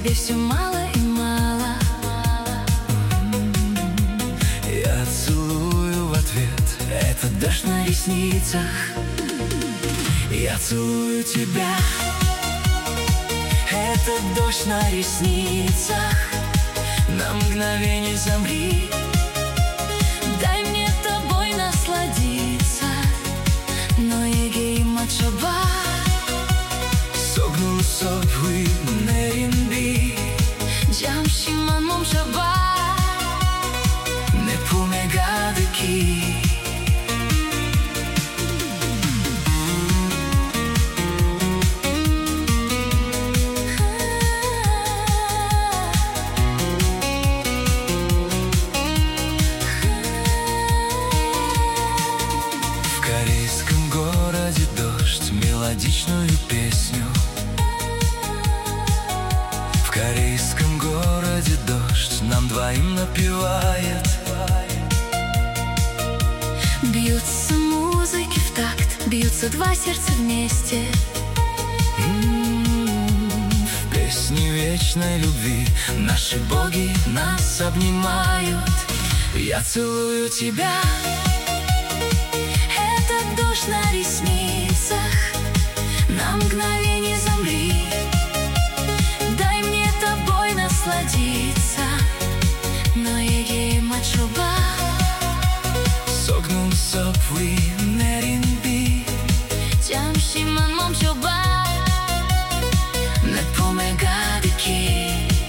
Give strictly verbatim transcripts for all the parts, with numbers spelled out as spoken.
тебе все мало и мало. Я целую в ответ, это дождь на ресницах. Я целую тебя, это дождь на ресницах. На мгновение замри, дай мне тобой насладиться. Но Егей Мачаба Согнул собой неринби, Джамшиман Момшаба не помегадыки. В корейском городе дождь мелодичную песню. В корейском городе дождь нам двоим напевает. Бьются музыки в такт, бьются два сердца вместе. М-м-м, В песне вечной любви наши боги нас обнимают. Я целую тебя, Это дождь на ресницах. На мгновение замри, дай мне тобой насладиться. Но Егей Мачаба Согнул собой неринби, Джамшиман Момшаба не помегадыки.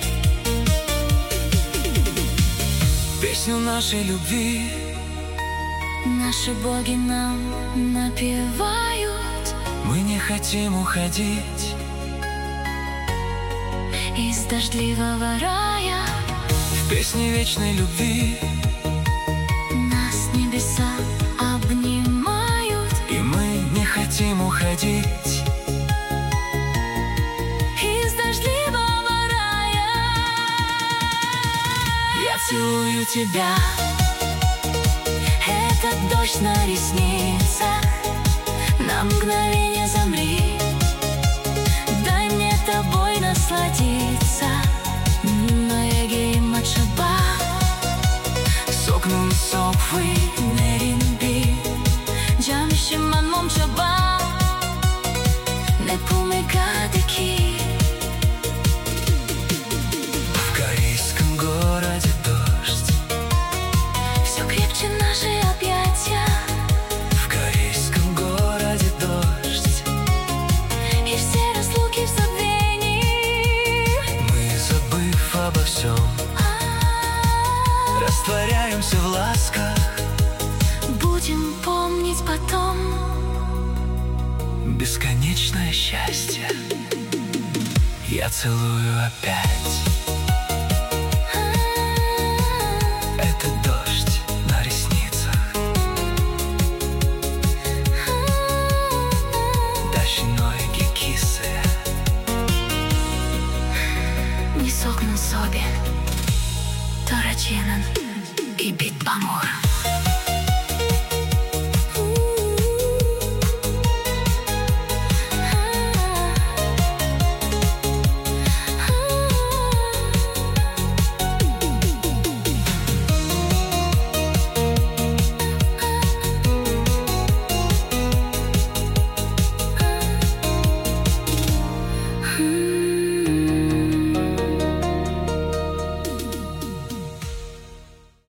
Песню нашей любви наши боги нам напевают. мы не хотим уходить. Из дождливого рая В песне вечной любви нас небеса обнимают. и мы не хотим уходить. Из дождливого рая Я целую тебя, этот дождь на ресницах. На мгновение замри, дай мне тобой насладиться. Но Егей Мачаба согнул собой неринби, Джамшиман Момшаба не помегадыки. в корейском городе дождь. Все крепче наши объятия, В корейском городе дождь. и все разлуки в забвении. Мы, забыв обо всем, растворяемся в ласках. Будем помнить потом Бесконечное счастье я целую опять. Это дождь на ресницах. Дощиної киси. не согнул собі Тораченен і Бітбамур.